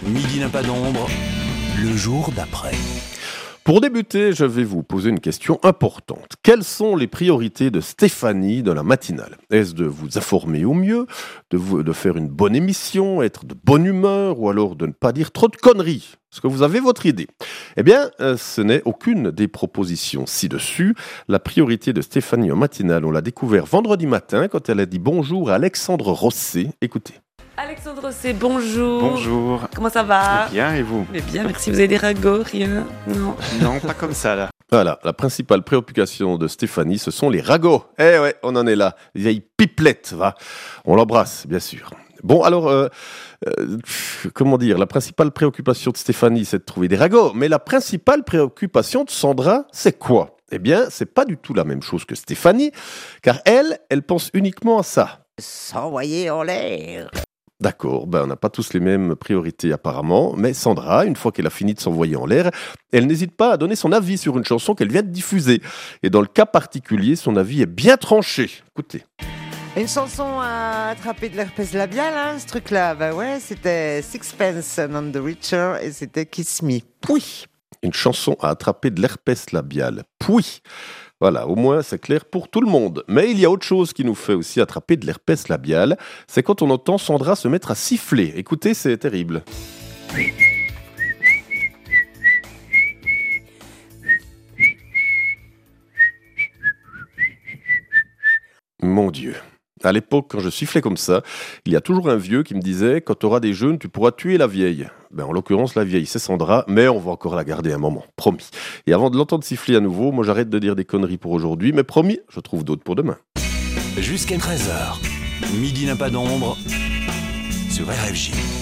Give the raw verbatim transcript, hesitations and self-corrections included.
Midi n'a pas d'ombre, le jour d'après. Pour débuter, je vais vous poser une question importante. Quelles sont les priorités de Stéphanie dans la matinale ? Est-ce de vous informer au mieux, de, vous, de faire une bonne émission, être de bonne humeur, ou alors de ne pas dire trop de conneries ? Est-ce que vous avez votre idée ? Eh bien, euh, ce n'est aucune des propositions ci-dessus. La priorité de Stéphanie en matinale, on l'a découvert vendredi matin quand elle a dit bonjour à Alexandre Rosset. Écoutez. Alexandre Rosset, bonjour. Bonjour. Comment ça va ? Bien, et vous ? Mais bien, merci. Vous avez des ragots, rien ? Non. Non, pas comme ça, là. Voilà, la principale préoccupation de Stéphanie, ce sont les ragots. Eh ouais, on en est là. Les vieilles pipelettes, va. On l'embrasse, bien sûr. Bon, alors, euh, euh, comment dire, la principale préoccupation de Stéphanie, c'est de trouver des ragots. Mais la principale préoccupation de Sandra, c'est quoi ? Eh bien, c'est pas du tout la même chose que Stéphanie, car elle, elle pense uniquement à ça. S'envoyer en l'air. D'accord, ben on n'a pas tous les mêmes priorités apparemment, mais Sandra, une fois qu'elle a fini de s'envoyer en l'air, elle n'hésite pas à donner son avis sur une chanson qu'elle vient de diffuser. Et dans le cas particulier, son avis est bien tranché. Écoutez. Une chanson à attraper de l'herpès labial, hein, ce truc-là. Bah ouais, c'était Sixpence None the Richer et c'était Kiss Me. Pouih. Une chanson à attraper de l'herpès labial. Pouih. Voilà, au moins c'est clair pour tout le monde. Mais il y a autre chose qui nous fait aussi attraper de l'herpès labial, c'est quand on entend Sandra se mettre à siffler. Écoutez, c'est terrible. Mon Dieu. À l'époque, quand je sifflais comme ça, il y a toujours un vieux qui me disait « Quand tu auras des jeunes, tu pourras tuer la vieille ». Ben, en l'occurrence, la vieille, c'est Sandra, mais on va encore la garder un moment, promis. Et avant de l'entendre siffler à nouveau, moi j'arrête de dire des conneries pour aujourd'hui, mais promis, je trouve d'autres pour demain. Jusqu'à treize heures, Midi n'a pas d'ombre sur R F J.